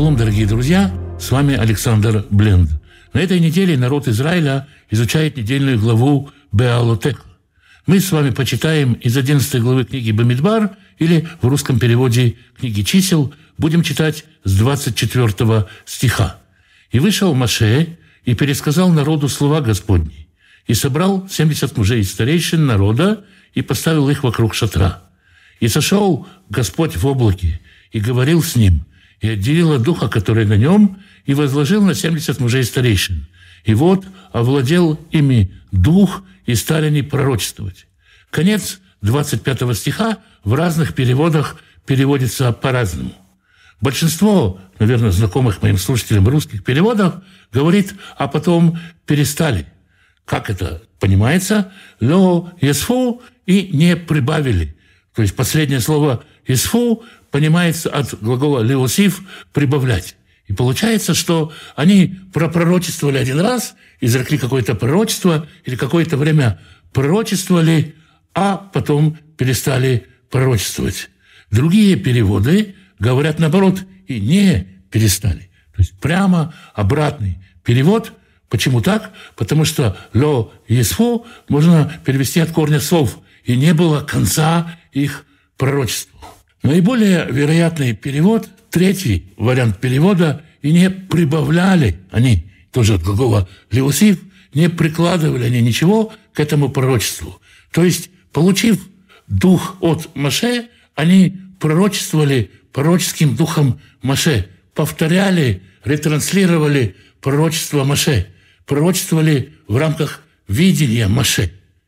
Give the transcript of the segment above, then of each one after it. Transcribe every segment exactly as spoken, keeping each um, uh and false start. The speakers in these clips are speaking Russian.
Шалом, дорогие друзья! С вами Александр Бленд. На этой неделе народ Израиля изучает недельную главу Беалотеха. Мы с вами почитаем из одиннадцатой главы книги Бамидбар, или в русском переводе книги Чисел, будем читать с двадцать четвёртого стиха. «И вышел Моше, и пересказал народу слова Господни, и собрал семьдесят мужей и старейшин народа, и поставил их вокруг шатра. И сошел Господь в облаке, и говорил с ним, и отделил от духа, который на нем, и возложил на семьдесят мужей и старейшин. И вот овладел ими дух, и стали они пророчествовать». Конец двадцать пятого стиха в разных переводах переводится по-разному. Большинство, наверное, знакомых моим слушателям русских переводов говорит, а потом перестали. Как это понимается? «Ло есфу» и «не прибавили». То есть последнее слово «есфу» понимается от глагола «леосиф» – «прибавлять». И получается, что они пропророчествовали один раз, изрекли какое-то пророчество или какое-то время пророчествовали, а потом перестали пророчествовать. Другие переводы говорят наоборот и не перестали. То есть прямо обратный перевод. Почему так? Потому что «ло есфу» можно перевести от корня слов «и не было конца их пророчеству». Наиболее вероятный перевод, третий вариант перевода, «и не прибавляли они», тоже от глагола «леосиф», не прикладывали они ничего к этому пророчеству. То есть, получив дух от Моше, они пророчествовали пророческим духом Моше, повторяли, ретранслировали пророчество Моше, пророчествовали в рамках видения Моше.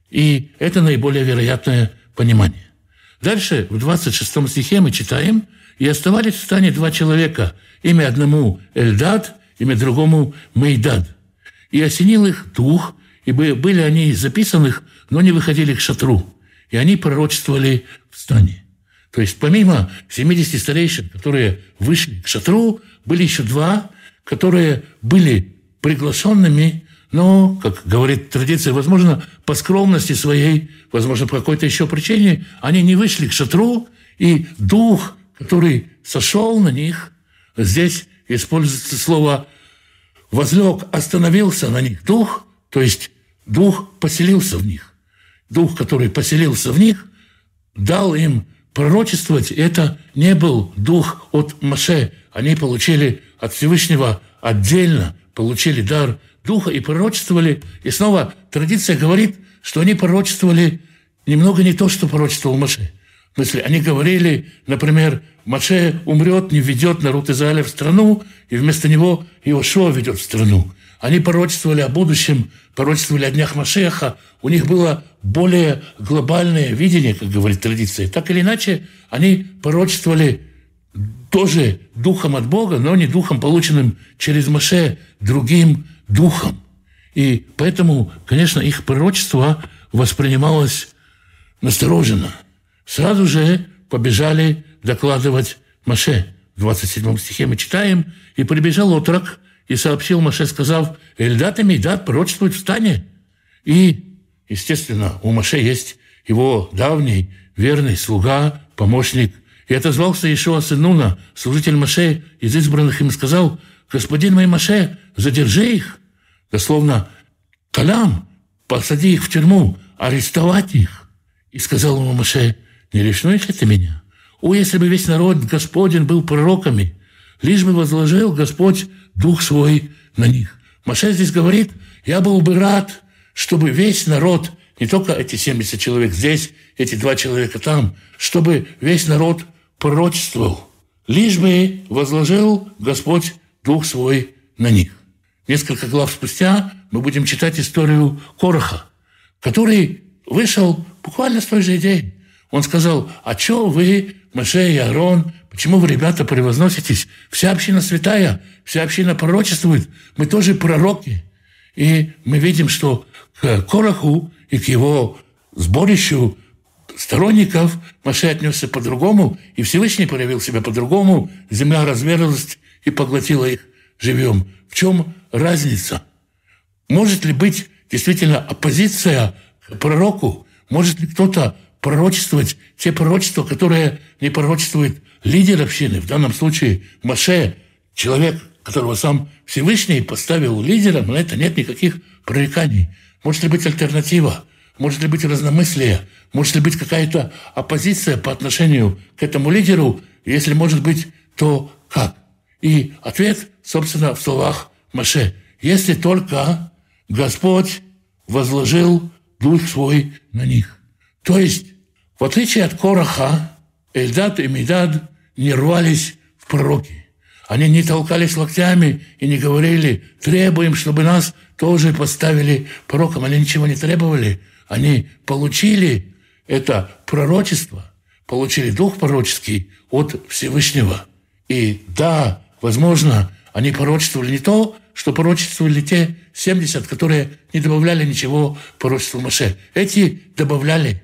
И это наиболее вероятное понимание. Дальше, в двадцать шестом стихе мы читаем: «И оставались в стане два человека, имя одному Эльдад, имя другому Мейдад. И осенил их дух, ибо были они из записанных, но не выходили к шатру, и они пророчествовали в стане». То есть помимо семидесяти старейшин, которые вышли к шатру, были еще два, которые были приглашенными, но, как говорит традиция, возможно, по скромности своей, возможно, по какой-то еще причине, они не вышли к шатру, и дух, который сошел на них, здесь используется слово «возлег», остановился на них дух, то есть дух поселился в них. Дух, который поселился в них, дал им пророчествовать. Это не был дух от Моше. Они получили от Всевышнего отдельно, получили дар духа и пророчествовали. И снова традиция говорит, что они пророчествовали немного не то, что пророчествовал Моше. В смысле, они говорили, например, Моше умрет, не введет народ Израиля в страну, и вместо него Иошуа ведет в страну. Они пророчествовали о будущем, пророчествовали о днях Машеха. У них было более глобальное видение, как говорит традиция. Так или иначе, они пророчествовали тоже духом от Бога, но не духом, полученным через Моше, другим духом. И поэтому, конечно, их пророчество воспринималось настороженно. Сразу же побежали докладывать Моше. В двадцать седьмом стихе мы читаем: «И прибежал отрок, и сообщил Моше, сказав: Эльдад и Мейдад пророчествуют в стане». И, естественно, у Моше есть его давний верный слуга, помощник. И отозвался Иешуа сын Нуна, служитель Моше, из избранных, им сказал: «Господин мой Моше, задержи их». Дословно: «Калям, посади их в тюрьму, арестовать их». И сказал ему Моше: «Не ревнуешь ли ты меня? О, если бы весь народ Господень был пророками, лишь бы возложил Господь дух свой на них». Моше здесь говорит: я был бы рад, чтобы весь народ, не только эти семьдесят человек здесь, эти два человека там, чтобы весь народ пророчествовал, лишь бы возложил Господь дух свой на них. Несколько глав спустя мы будем читать историю Кораха, который вышел буквально с той же идеей. Он сказал: а что вы, Моше и Аарон, почему вы, ребята, превозноситесь? Вся община святая, вся община пророчествует, мы тоже пророки. И мы видим, что к Кораху и к его сборищу сторонников Моше отнесся по-другому, и Всевышний проявил себя по-другому, земля разверзлась и поглотила их живьем. В чем разница? Может ли быть действительно оппозиция к пророку? Может ли кто-то пророчествовать те пророчества, которые не пророчествует лидер общины, в данном случае Моше, человек, которого сам Всевышний поставил лидером, на это нет никаких пререканий. Может ли быть альтернатива? Может ли быть разномыслие? Может ли быть какая-то оппозиция по отношению к этому лидеру? Если может быть, то как? И ответ, собственно, в словах Моше. Если только Господь возложил дух свой на них. То есть, в отличие от Кораха, Эльдад и Медад не рвались в пророки. Они не толкались локтями и не говорили: требуем, чтобы нас тоже поставили пророком. Они ничего не требовали. Они получили это пророчество, получили дух пророческий от Всевышнего. И да, возможно, они пророчествовали не то, что пророчествовали те семьдесят, которые не добавляли ничего пророчеству Моше. Эти добавляли.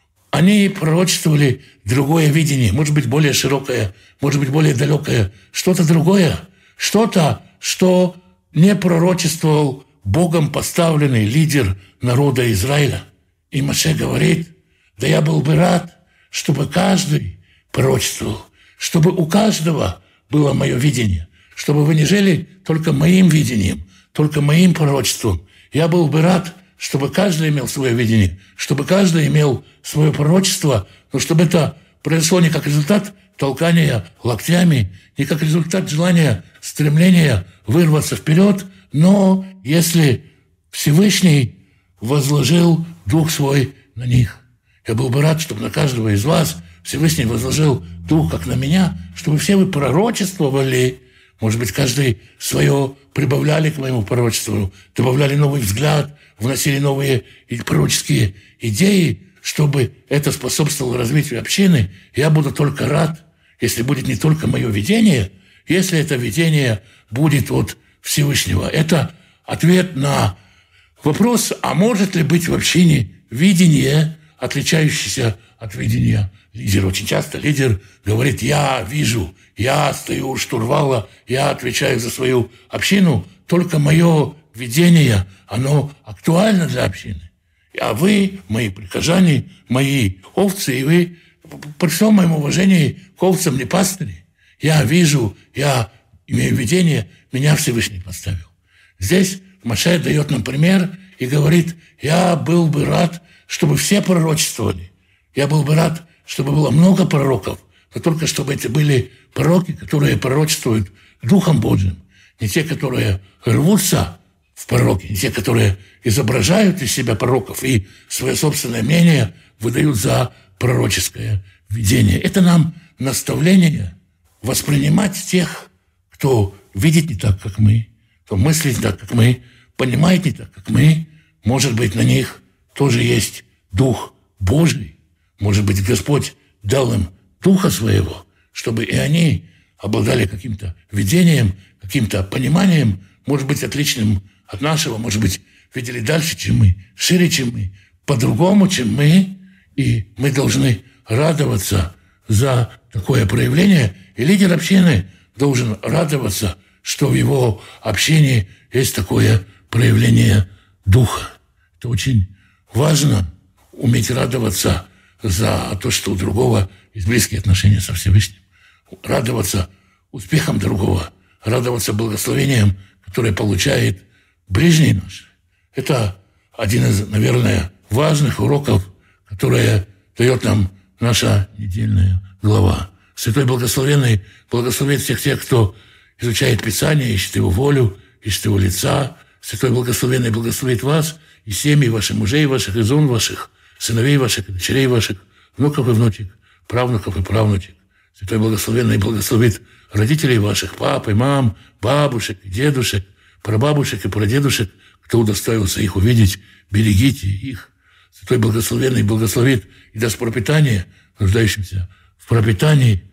Они пророчествовали другое видение, может быть, более широкое, может быть, более далекое, что-то другое, что-то, что не пророчествовал Богом поставленный лидер народа Израиля. И Моше говорит: да я был бы рад, чтобы каждый пророчествовал, чтобы у каждого было мое видение, чтобы вы не жили только моим видением, только моим пророчеством. Я был бы рад, чтобы каждый имел свое видение, чтобы каждый имел свое пророчество, но чтобы это произошло не как результат толкания локтями, не как результат желания, стремления вырваться вперед, но если Всевышний возложил дух свой на них. Я был бы рад, чтобы на каждого из вас Всевышний возложил дух, как на меня, чтобы все вы пророчествовали. Может быть, каждый свое прибавляли к моему пророчеству, добавляли новый взгляд, вносили новые пророческие идеи, чтобы это способствовало развитию общины. Я буду только рад, если будет не только мое видение, если это видение будет от Всевышнего. Это ответ на вопрос, а может ли быть в общине видение, отличающееся от видения лидера. Очень часто лидер говорит: я вижу, я стою у штурвала, я отвечаю за свою общину, только мое видение, оно актуально для общины. А вы, мои прихожане, мои овцы, и вы, при всем моем уважении к овцам, не пастыри. Я вижу, я имею видение, меня Всевышний поставил. Здесь Моше дает нам пример и говорит: я был бы рад, чтобы все пророчествовали. Я был бы рад, чтобы было много пророков, но только чтобы это были пророки, которые пророчествуют Духом Божьим. Не те, которые рвутся в пророки, не те, которые изображают из себя пророков и свое собственное мнение выдают за пророческое видение. Это нам наставление воспринимать тех, кто видит не так, как мы, кто мыслит не так, как мы, понимает не так, как мы. Может быть, на них тоже есть Дух Божий. Может быть, Господь дал им Духа Своего, чтобы и они обладали каким-то видением, каким-то пониманием, может быть, отличным от нашего, может быть, видели дальше, чем мы, шире, чем мы, по-другому, чем мы, и мы должны радоваться за такое проявление, и лидер общины должен радоваться, что в его общении есть такое проявление Духа. Это очень важно, уметь радоваться за то, что у другого есть близкие отношения со Всевышним, радоваться успехам другого, радоваться благословениям, которые получает ближний наш. Это один из, наверное, важных уроков, которые дает нам наша недельная глава. Святой Благословенный благословит всех тех, кто изучает Писание, ищет Его волю, ищет Его лица. Святой Благословенный благословит вас и семьи ваших, мужей ваших, и жен ваших, сыновей ваших, и дочерей ваших, внуков и внучек, правнуков и правнучек. Святой Благословенный благословит родителей ваших, пап и мам, бабушек и дедушек, прабабушек и прадедушек, кто удостоился их увидеть, берегите их. Святой Благословенный благословит и даст пропитание нуждающимся в пропитании,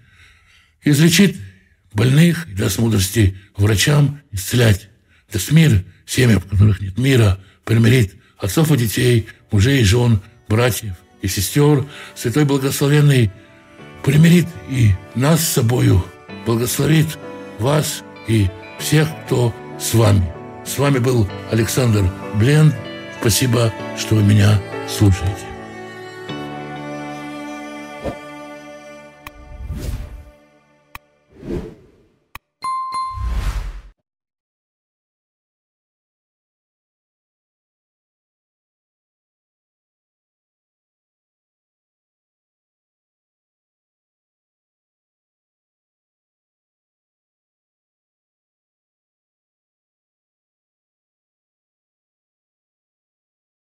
излечит больных и даст мудрости врачам исцелять. Даст мир семьям, в которых нет мира, примирит отцов и детей, мужей и жен, братьев и сестер. Святой Благословенный примирит и нас с собою, благословит вас и всех, кто с вами. С вами был Александр Бленд. Спасибо, что вы меня слушаете.